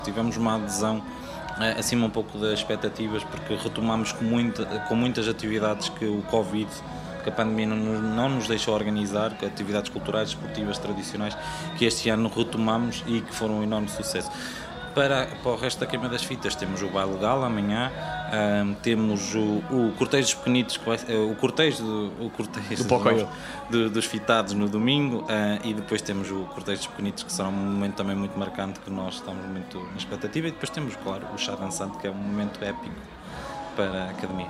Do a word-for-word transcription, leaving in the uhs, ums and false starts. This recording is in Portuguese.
Tivemos uma adesão eh, acima um pouco das expectativas, porque retomamos com, muita, com muitas atividades que o Covid, que a pandemia não nos, não nos deixou organizar, que atividades culturais, esportivas, tradicionais, que este ano retomamos e que foram um enorme sucesso. Para, para o resto da queima das fitas temos o baile legal amanhã, um, temos o, o cortejo dos pequenitos, que vai, o cortejo, do, o cortejo do do, do, dos fitados no domingo, uh, e depois temos o cortejo dos pequenitos, que será um momento também muito marcante, que nós estamos muito na expectativa, e depois temos, claro, o chá dançante, que é um momento épico para a Academia.